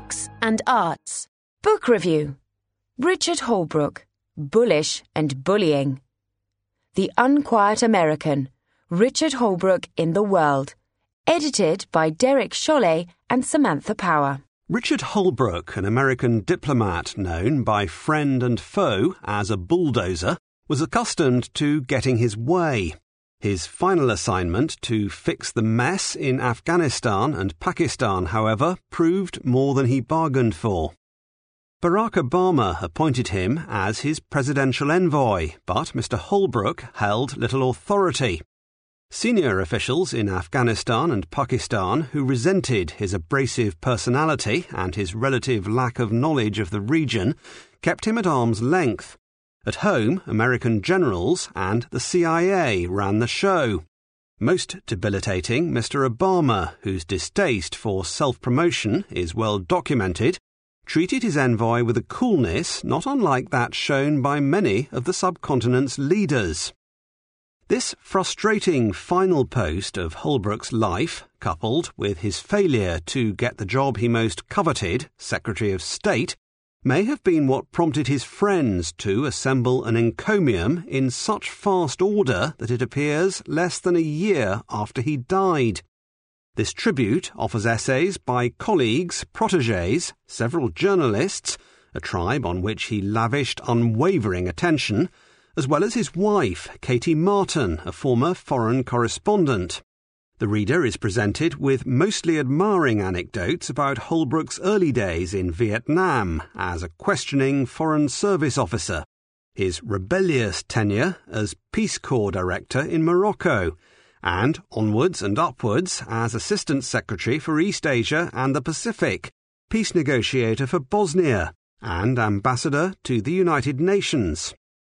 Books and Arts. Book Review. Richard Holbrooke, Bullish and Bullying. The Unquiet American, Richard Holbrooke in the World. Edited by Derek Chollet and Samantha Power. Richard Holbrooke, an American diplomat known by friend and foe as a bulldozer, was accustomed to getting his way. His final assignment to fix the mess in Afghanistan and Pakistan, however, proved more than he bargained for. Barack Obama appointed him as his presidential envoy, but Mr. Holbrooke held little authority. Senior officials in Afghanistan and Pakistan who resented his abrasive personality and his relative lack of knowledge of the region kept him at arm's length. At home, American generals and the CIA ran the show. Most debilitating, Mr. Obama, whose distaste for self-promotion is well documented, treated his envoy with a coolness not unlike that shown by many of the subcontinent's leaders. This frustrating final post of Holbrooke's life, coupled with his failure to get the job he most coveted, Secretary of State, may have been what prompted his friends to assemble an encomium in such fast order that it appears less than a year after he died. This tribute offers essays by colleagues, protégés, several journalists, a tribe on which he lavished unwavering attention, as well as his wife, Katie Martin, a former foreign correspondent. The reader is presented with mostly admiring anecdotes about Holbrooke's early days in Vietnam as a questioning Foreign Service officer, his rebellious tenure as Peace Corps director in Morocco, and onwards and upwards as Assistant Secretary for East Asia and the Pacific, peace negotiator for Bosnia, and ambassador to the United Nations.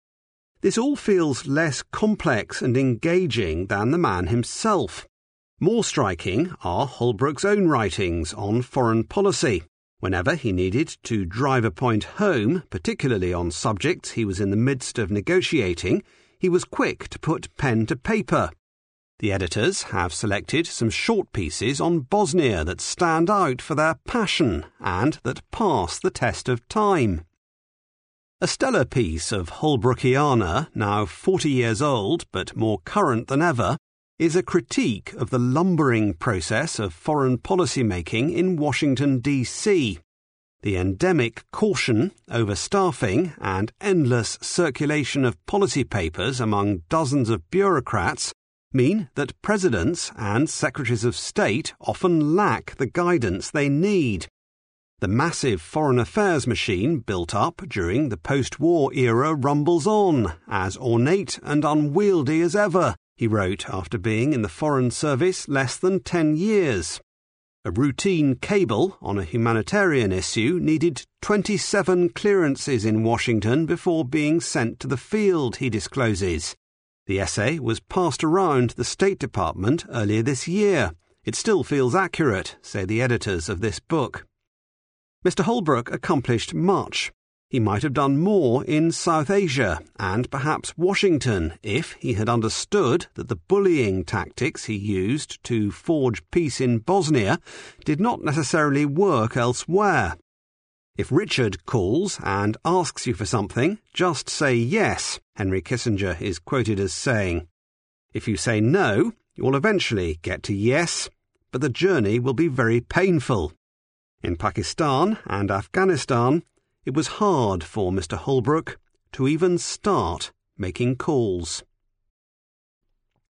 This all feels less complex and engaging than the man himself. More striking are Holbrooke's own writings on foreign policy. Whenever he needed to drive a point home, particularly on subjects he was in the midst of negotiating, he was quick to put pen to paper. The editors have selected some short pieces on Bosnia that stand out for their passion and that pass the test of time. A stellar piece of Holbrookiana, now 40 years old but more current than ever, is a critique of the lumbering process of foreign policy making in Washington, D.C. The endemic caution, overstaffing, and endless circulation of policy papers among dozens of bureaucrats mean that presidents and secretaries of state often lack the guidance they need. The massive foreign affairs machine built up during the post-war era rumbles on, as ornate and unwieldy as ever, he wrote after being in the Foreign Service less than 10 years. A routine cable on a humanitarian issue needed 27 clearances in Washington before being sent to the field, he discloses. The essay was passed around the State Department earlier this year. It still feels accurate, say the editors of this book. Mr. Holbrooke accomplished much. He might have done more in South Asia and perhaps Washington if he had understood that the bullying tactics he used to forge peace in Bosnia did not necessarily work elsewhere. If Richard calls and asks you for something, just say yes, Henry Kissinger is quoted as saying. If you say no, you will eventually get to yes, but the journey will be very painful. In Pakistan and Afghanistan, it was hard for Mr. Holbrooke to even start making calls.